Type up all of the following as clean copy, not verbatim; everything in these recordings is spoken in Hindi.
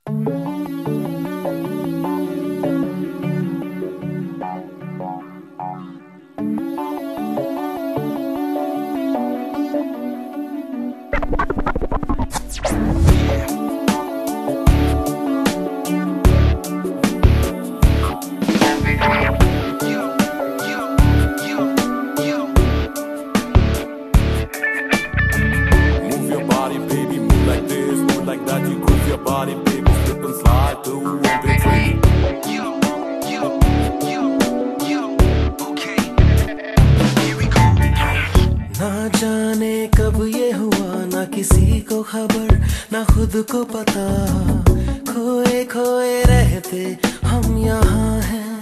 किसी को खबर ना खुद को पता, खोए खोए रहते हम यहाँ हैं।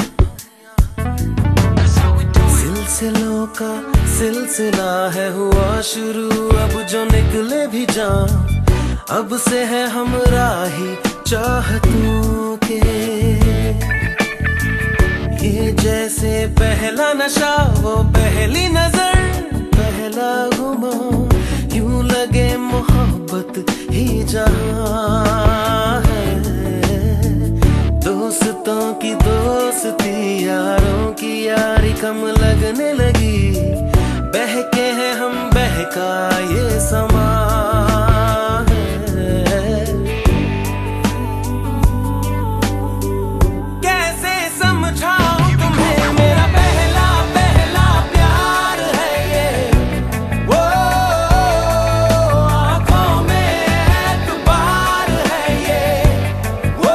सिलसिलों का सिलसिला है हुआ शुरू, अब जो निकले भी जान अब से है हम राही चाहतों के। ये जैसे पहला नशा वो पहली नजर पहला गुमा, यूं लगे मोहब्बत ही जहां है। दोस्तों की दोस्ती यारों की यारी कम लगने लगी, बहके हैं हम बहका ये समा है। कैसे समझाऊं तुम्हें मेरा पहला पहला प्यार है ये, वो आंखों में एतबार है ये, वो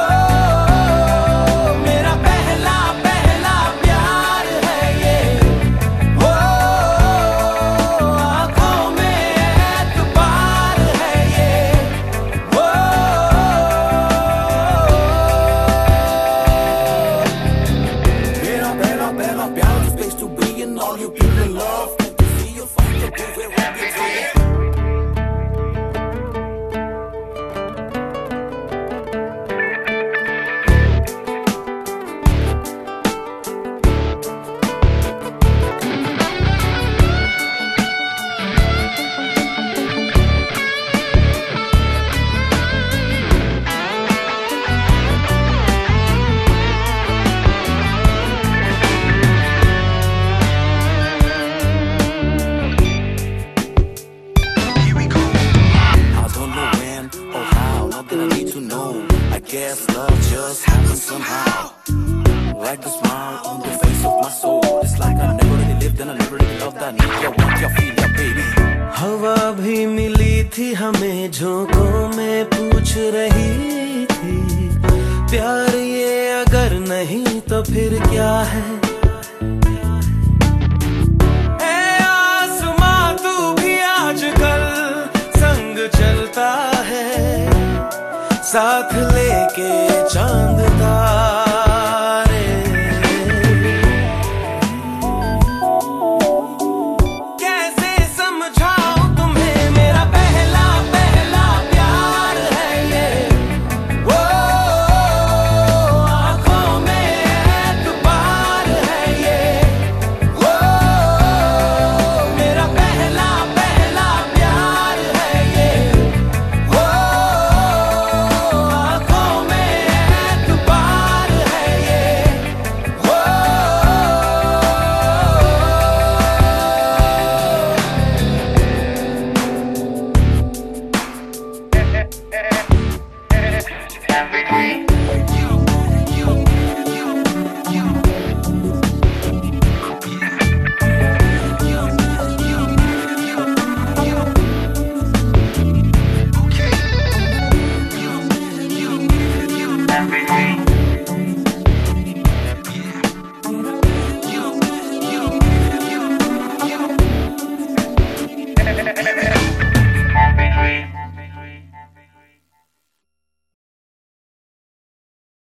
मेरा पहला पहला प्यार है ये, वो आंखों में एतबार है ये, वो मेरा पहला पहला प्यार is place to be and all you people in love to see you find your proof where we begin. I guess love just happens somehow, like the smile on the face of my soul. It's like I never really lived and I never really loved. I need ya, want ya, feel ya, baby. हवा भी मिली थी हमें झोंकों में पूछ रही थी, प्यार ये अगर नहीं तो फिर क्या है। ए आसमां तू भी आजकल संग चलता है, साथ लेके चांद तारे। कैसे समझाऊं तुम्हें मेरा पहला पहला प्यार है ये, वो आंखों में एतबार है ये, वो मेरा पहला पहला प्यार है ये, वो Everything.